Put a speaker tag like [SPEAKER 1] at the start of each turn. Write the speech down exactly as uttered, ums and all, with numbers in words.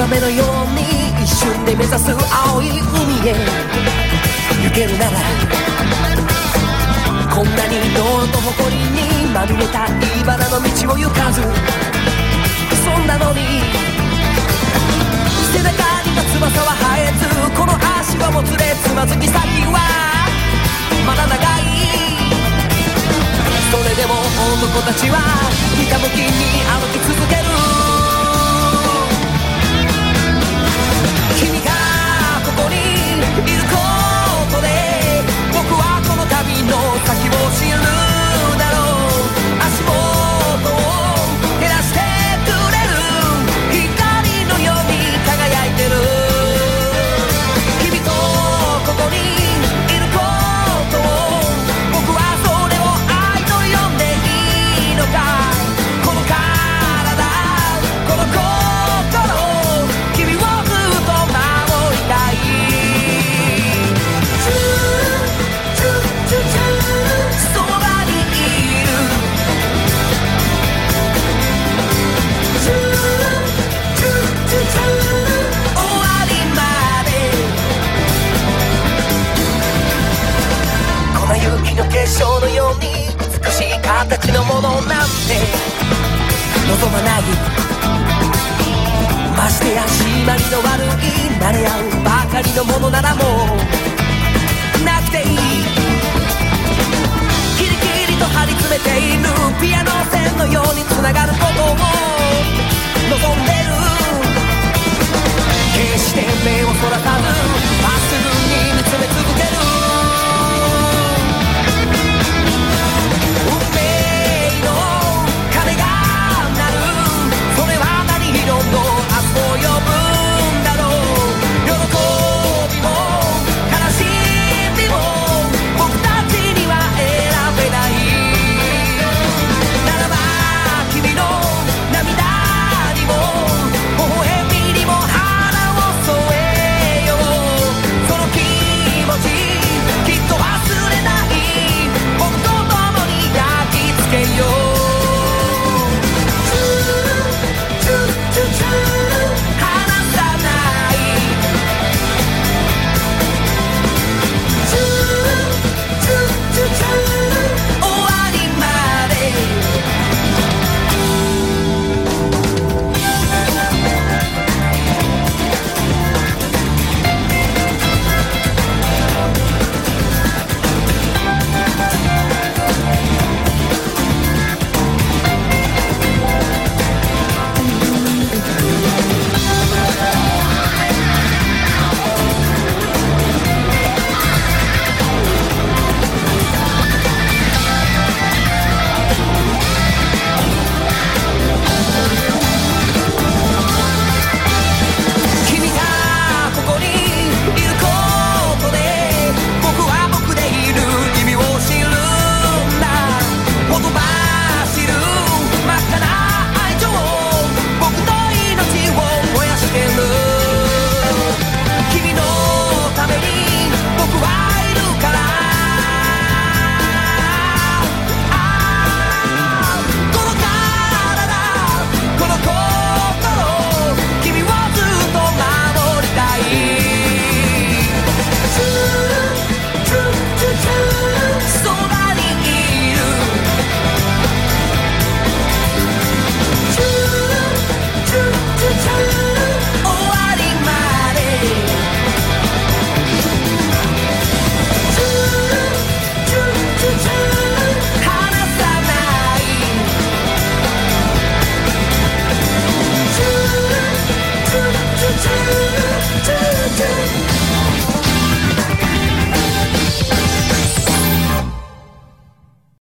[SPEAKER 1] バメのように一瞬で目指す青い海へ行けるなら、こんなに泥と埃にまみれた茨の道を行かず、そんなのに背中には翼は生えず、この足はもつれつまずき先はまだ長い。それでも男たちはひたむきに歩き続ける。君がここにいることで僕はこの旅の先を知るだろう。足元を照らしてくれる光のように輝いてる。君とここにいることを僕はそれを愛と呼んでいいのか。この体、この心、君をずっと守りたい。そばにいる。終わりまで。粉雪の結晶のように美しい形のものなんて望まない。ましてや締まりの悪い慣れ合うばかりのものならもうなくていい。キリキリと張り詰めているピアノ線のようにつながることを望んでる。決して目をそらさずまっすぐに見つめ続ける。運命の鐘が鳴る。それは何色の明日を呼ぶんだろう。喜びも悲しみも僕たちには選べない。ならば君の涙にも微笑みにも花を添えよう。その気持ちきっと忘れない。僕と共に焼き付けよう。離さない。終わりまで。君がここにいることで僕は僕でいる意味を知るんだ。ほとばしる真っ赤な愛情、僕の命を燃やしてる。君のために僕はいるから。ああこの体、この心、君をずっと守りたい。そばにいる。終わりまで。離さない。「